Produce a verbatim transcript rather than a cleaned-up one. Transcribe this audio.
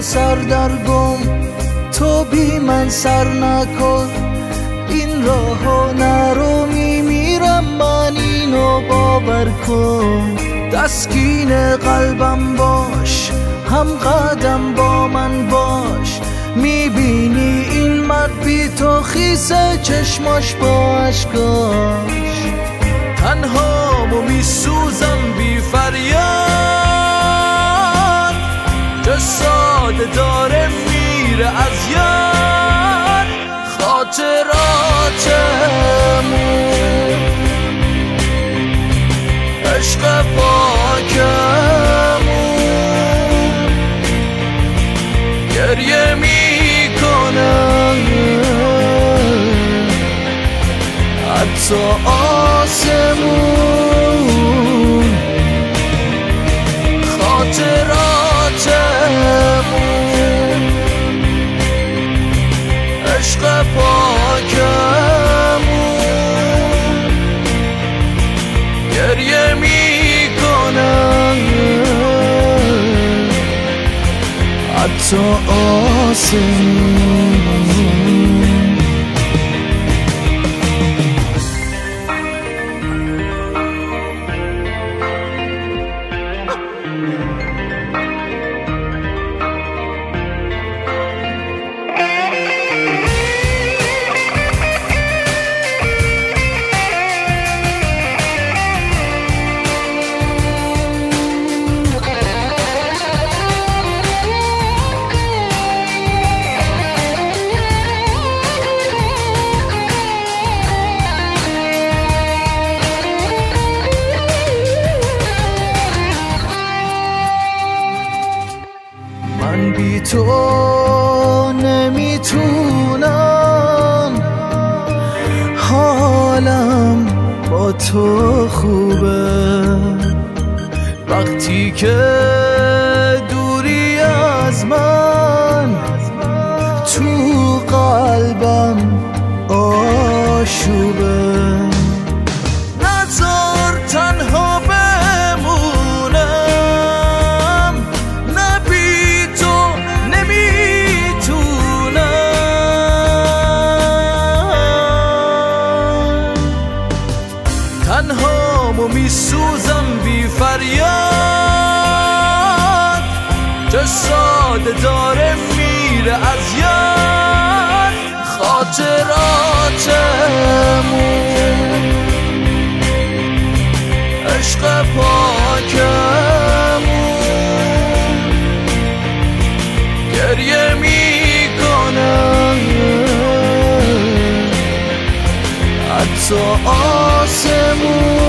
سردرگم، تو بی من سر نکن. این راهو نرو میمیرم من، اینو باور کن. تسکین قلبم باش، هم قدم با من باش. میبینی این مرد بی تو خیسه چشماش با اشکاش. تنهامو میسوزم بی فریاد، جساده داره میره از یاد. خاطراتمون عشق پاکمون گریه میکنم، حتی آسمون. خاطراتمون عشق پاکمون گریه میکنم، حتی آسمون. من بی تو نمیتونم، حالم با تو خوبه. وقتی که دوری از من، تو قلبم آشوبه. نذار تنها تنهامو میسوزم بی فریاد، جساده داره میره از یاد. خاطراتمون عشق پاکمون گریه میکنم، حتی آسمون.